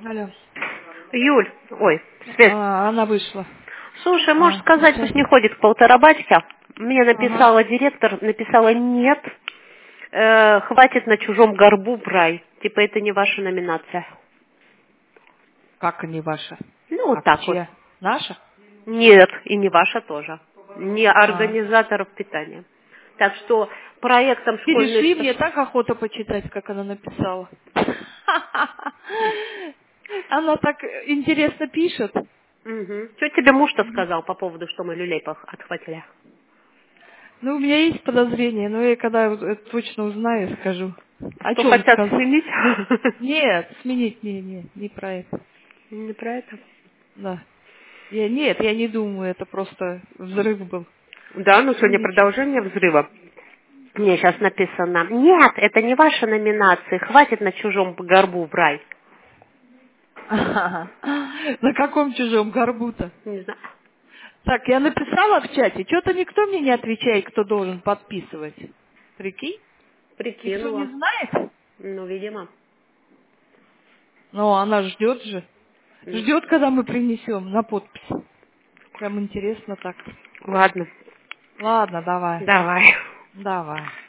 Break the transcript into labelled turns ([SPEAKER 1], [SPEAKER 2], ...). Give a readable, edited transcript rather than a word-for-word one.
[SPEAKER 1] Алло.
[SPEAKER 2] Юль, ой, Свет.
[SPEAKER 1] Она вышла.
[SPEAKER 2] Слушай, можешь сказать,
[SPEAKER 1] Сейчас.
[SPEAKER 2] пусть не ходит к 1,5 батька? Мне
[SPEAKER 1] Ага.
[SPEAKER 2] написала директор, написала нет, хватит на чужом горбу брай. Типа это не ваша номинация.
[SPEAKER 1] Как они ваша?
[SPEAKER 2] Ну,
[SPEAKER 1] А
[SPEAKER 2] вот так вот.
[SPEAKER 1] чья? Наша?
[SPEAKER 2] Нет, и не ваша тоже. Не
[SPEAKER 1] А.
[SPEAKER 2] организаторов питания. Так что проектом школьной
[SPEAKER 1] Перешли,
[SPEAKER 2] что...
[SPEAKER 1] мне так охота почитать, как она написала. Она так интересно пишет.
[SPEAKER 2] Угу. Что тебе муж-то сказал по поводу, что мы люлей отхватили?
[SPEAKER 1] Ну, у меня есть подозрение, но я когда это точно узнаю, скажу. А
[SPEAKER 2] Что
[SPEAKER 1] что он
[SPEAKER 2] хотят
[SPEAKER 1] сказал?
[SPEAKER 2] сменить?
[SPEAKER 1] Нет, сменить не про это.
[SPEAKER 2] Не про это.
[SPEAKER 1] Да. Нет, я не думаю, это просто взрыв был.
[SPEAKER 2] Да, ну сегодня
[SPEAKER 1] Сменить.
[SPEAKER 2] продолжение взрыва. Мне сейчас написано, нет, это не ваша номинация, хватит на чужом горбу брай.
[SPEAKER 1] На каком чужом горбу-то?
[SPEAKER 2] Не знаю.
[SPEAKER 1] Так, я написала в чате, что-то никто мне не отвечает, кто должен подписывать. Прикинь? Никто не
[SPEAKER 2] Прикинула.
[SPEAKER 1] знает?
[SPEAKER 2] Ну, видимо.
[SPEAKER 1] Ну, она ждет же.
[SPEAKER 2] М.
[SPEAKER 1] Ждет, когда мы принесем на подпись. Прям интересно так.
[SPEAKER 2] Ладно,
[SPEAKER 1] Ладно, давай.
[SPEAKER 2] давай.
[SPEAKER 1] Давай.